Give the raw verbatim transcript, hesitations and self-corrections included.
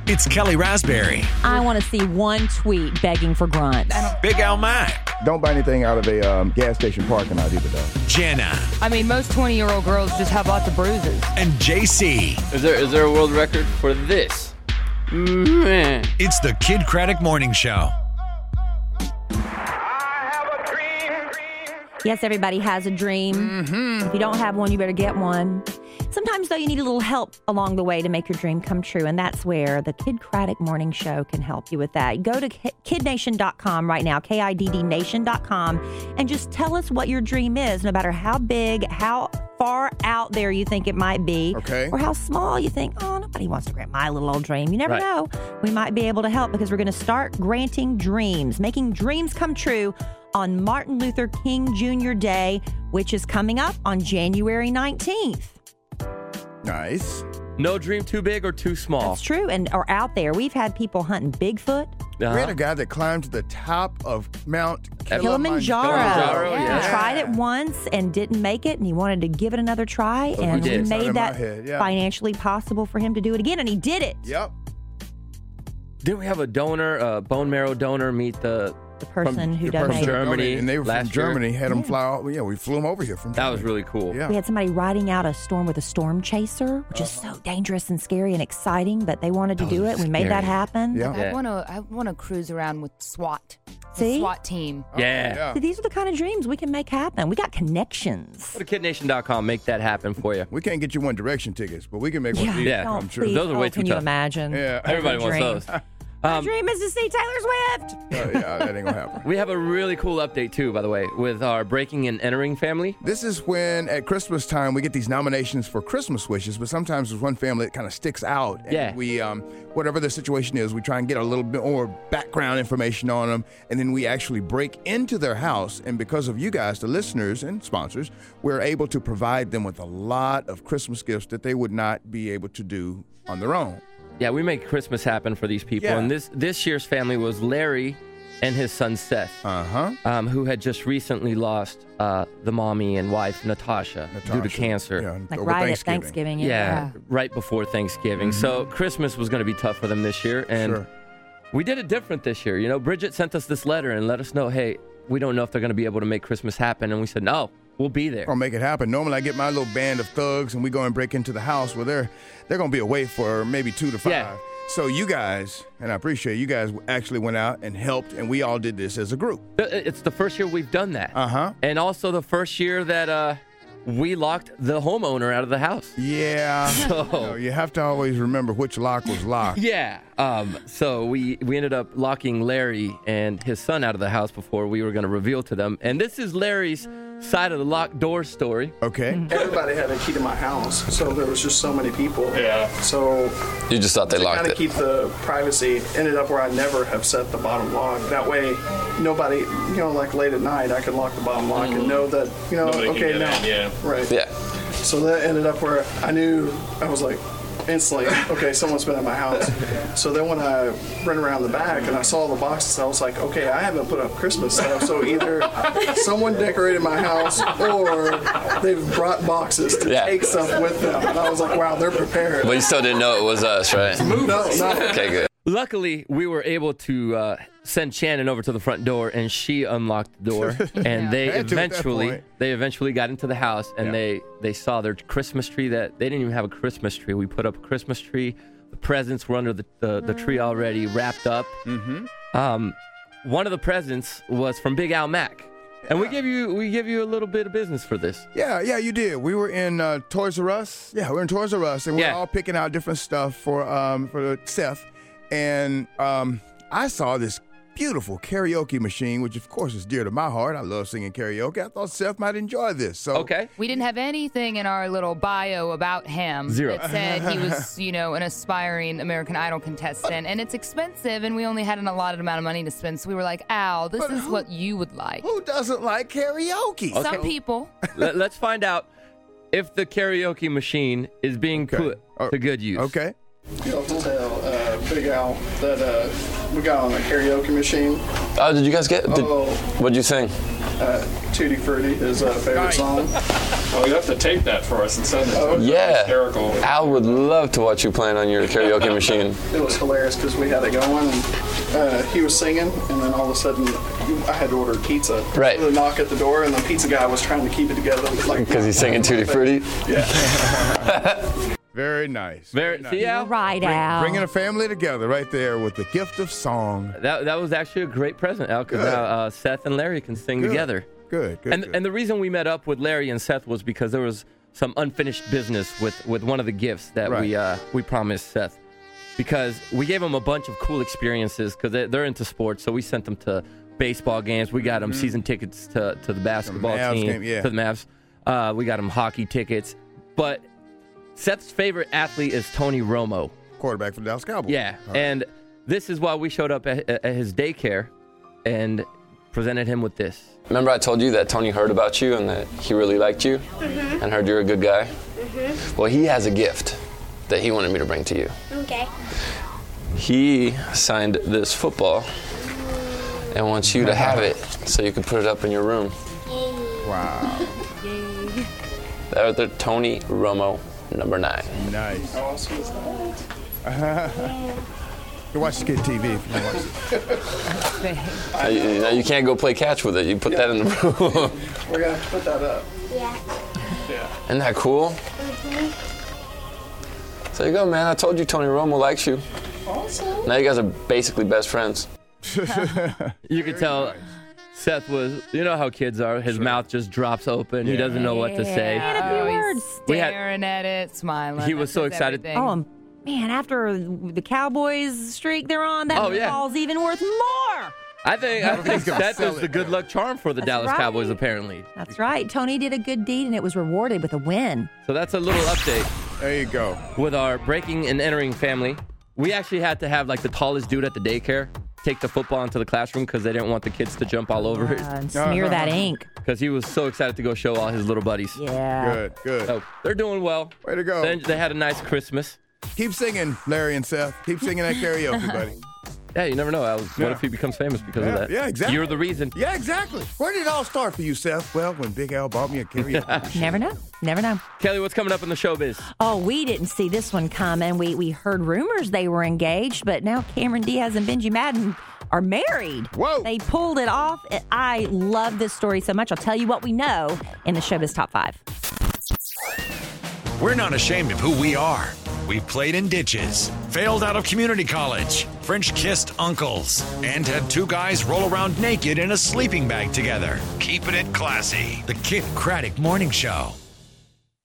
It's Kelly Raspberry. I want to see one tweet begging for grunts. Big Al Mack. Don't buy anything out of a um, gas station parking lot either, though. Jenna. I mean, most twenty-year-old girls just have lots of bruises. And J C. Is there is there a world record for this? Man. It's the Kid Craddock Morning Show. Yes, everybody has a dream. Mm-hmm. If you don't have one, you better get one. Sometimes, though, you need a little help along the way to make your dream come true, and that's where the Kid Craddock Morning Show can help you with that. Go to kid nation dot com right now, K I D D nation dot com, and just tell us what your dream is, no matter how big, how far out there you think it might be, okay, or how small you think, oh, nobody wants to grant my little old dream. You never right. know. We might be able to help because we're going to start granting dreams, making dreams come true on Martin Luther King Junior Day, which is coming up on January nineteenth. Nice. No dream too big or too small. That's true. And or out there, we've had people hunting Bigfoot. Uh-huh. We had a guy that climbed to the top of Mount Kilimanjaro. Kilimanjaro, yeah. yeah. He tried it once and didn't make it, and he wanted to give it another try, Oh, and we we did. made In my that head, yeah. financially possible for him to do it again, and he did it. Yep. Didn't we have a donor, a bone marrow donor, meet the The person From- who from donated. Germany. And they were from last year? Germany, had them Yeah. fly out. Yeah, we flew them over here from That Germany. was really cool. Yeah. We had somebody riding out a storm with a storm chaser, which is so dangerous and scary and exciting, but they wanted to That do was it. We made that scary. happen. Yeah. Yeah. I want to. I want to cruise around with SWAT. The See? SWAT team. Yeah. Yeah. So these are the kind of dreams we can make happen. We got connections. Go to kid nation dot com, make that happen for you. We can't get you One Direction tickets, but we can make one Yeah, of these Yeah. don't come true. please. Those are way oh, can too you tough. Yeah. imagine? That's Everybody a wants dream. those. My Um, dream is to see Taylor Swift. Uh, yeah, that ain't gonna happen. we have a really cool update, too, by the way, with our breaking and entering family. This is when at Christmas time we get these nominations for Christmas wishes, but sometimes there's one family that kind of sticks out. And Yeah. we, um, whatever the situation is, we try and get a little bit more background information on them, and then we actually break into their house. And because of you guys, the listeners and sponsors, we're able to provide them with a lot of Christmas gifts that they would not be able to do on their own. Yeah, we make Christmas happen for these people. Yeah. And this this year's family was Larry and his son Seth, Uh-huh. um, who had just recently lost uh, the mommy and wife, Natasha, due to Natasha. cancer. Yeah, Like over right Thanksgiving. at Thanksgiving. Yeah, Yeah. right before Thanksgiving. So Christmas was going to be tough for them this year. And Sure. we did it different this year. You know, Bridget sent us this letter and let us know, hey, we don't know if they're going to be able to make Christmas happen. And we said, no, we'll be there. Gonna make it happen. Normally, I get my little band of thugs, and we go and break into the house. Well, they're they're gonna be away for maybe two to five. Yeah. So you guys, and I appreciate you guys, actually went out and helped, and we all did this as a group. It's the first year we've done that. Uh huh. And also the first year that uh, we locked the homeowner out of the house. Yeah. So- you know, you have to always remember which lock was locked. Yeah. Um, so we, we ended up locking Larry and his son out of the house before we were going to reveal to them. And this is Larry's side of the locked door story. Okay. Everybody had a key to my house, so there was just so many people. Yeah. So You just thought they to locked kind it. of keep the privacy, ended up where I never have set the bottom lock. That way, nobody, you know, like late at night, I could lock the bottom lock and know that, you know, Nobody can okay, get now, in, yeah. right. Yeah. So that ended up where I knew, I was like, instantly, okay, someone's been at my house. So then when I ran around the back and I saw the boxes, I was like, okay, I haven't put up Christmas stuff. So either someone decorated my house or they've brought boxes to Yeah. take stuff with them. And I was like, wow, they're prepared. But you still didn't know it was us, right? No, no. Okay, good. Luckily, we were able to uh, send Shannon over to the front door, and she unlocked the door. And they Had to at that eventually, point. they eventually got into the house, and Yeah. they they saw their Christmas tree. That they didn't even have a Christmas tree. We put up a Christmas tree. The presents were under the the, the tree already wrapped up. Mm-hmm. Um, one of the presents was from Big Al Mack, and we give you we give you a little bit of business for this. Yeah, yeah, you did. We were in uh, Toys R Us. Yeah, we were in Toys R Us, and we Yeah. were all picking out different stuff for um for Seth. And um, I saw this beautiful karaoke machine, which of course is dear to my heart. I love singing karaoke. I thought Seth might enjoy this. So Okay. We didn't have anything in our little bio about him. Zero. It said he was, you know, an aspiring American Idol contestant, and it's expensive, and we only had an allotted amount of money to spend. So we were like, Al, this But is who- what you would like. who doesn't like karaoke? Okay. Some people. Let, let's find out if the karaoke machine is being Okay. put Uh, to good use. Okay. You know, tell uh, Big Al that uh, we got on a karaoke machine. Oh, did you guys get? Did, Oh. What'd you sing? Uh, Tutti Frutti, his uh, favorite song. Oh, you have to tape that for us and send it to us. Yeah. Hysterical. Al would love to watch you playing on your karaoke machine. It was hilarious because we had it going, and uh, he was singing, and then all of a sudden, I had to order pizza. Right. The knock at the door, and the pizza guy was trying to keep it together. Like, Because he's singing Tutti Frutti? Yeah. Very nice. Very, nice. see, Al? Right, Bring- Al. Bringing a family together right there with the gift of song. That that was actually a great present, Al, because Good. now uh, Seth and Larry can sing Good. together. Good, good, And good. and the reason we met up with Larry and Seth was because there was some unfinished business with, with one of the gifts that we Right. uh, we promised Seth, because we gave them a bunch of cool experiences because they, they're into sports. So we sent them to baseball games. We got them season tickets to, to the basketball Mavs team, game, yeah. to the Mavs. Uh, we got them hockey tickets. But Seth's favorite athlete is Tony Romo. Quarterback for the Dallas Cowboys. Yeah, All right. and this is why we showed up at, at his daycare and presented him with this. Remember I told you that Tony heard about you and that he really liked you Mm-hmm. and heard you're a good guy? Mm-hmm. Well, he has a gift that he wanted me to bring to you. Okay. He signed this football and wants you to have it so you can put it up in your room. Wow. They're the Tony Romo number nine. Nice. How awesome is that? You watch Skid T V if you want to watch it. Uh, you, you know, you can't go play catch with it. You put that in the room. We're going to have to put that up. Yeah. Yeah. Isn't that cool? So there you go, man. I told you Tony Romo likes you. Awesome. Now you guys are basically best friends. You could tell Seth was, you know how kids are. His mouth just drops open. He doesn't know what to say. Yeah. Oh, words. he's We had- staring at it, smiling. He was That so says excited. everything. Oh, man, after the Cowboys streak they're on, that Oh, yeah. ball's even worth more. I think I think gonna Seth sell is it, the good man. luck charm for the That's Dallas right. Cowboys, apparently. That's right. Tony did a good deed, and it was rewarded with a win. So that's a little update There you go. with our breaking and entering family. We actually had to have like the tallest dude at the daycare take the football into the classroom because they didn't want the kids to jump all over Uh, it and smear that ink. because he was so excited to go show all his little buddies. Yeah. Good, good. So they're doing well. Way to go. Then they had a nice Christmas. Keep singing, Larry and Seth. Keep singing that karaoke, buddy. Yeah, you never know. I was, Yeah. What if he becomes famous because Yeah, of that? yeah, exactly. You're the reason. Yeah, exactly. Where did it all start for you, Seth? Well, when Big Al bought me a karaoke. Never know. Never know. Kelly, what's coming up in the showbiz? Oh, we didn't see this one coming. We we heard rumors they were engaged, but now Cameron Diaz and Benji Madden are married. Whoa. They pulled it off. I love this story so much. I'll tell you what we know in the Showbiz Top five. We're not ashamed of who we are. We played in ditches, failed out of community college, French kissed uncles, and had two guys roll around naked in a sleeping bag together. Keeping it classy. The Kid Craddock Morning Show.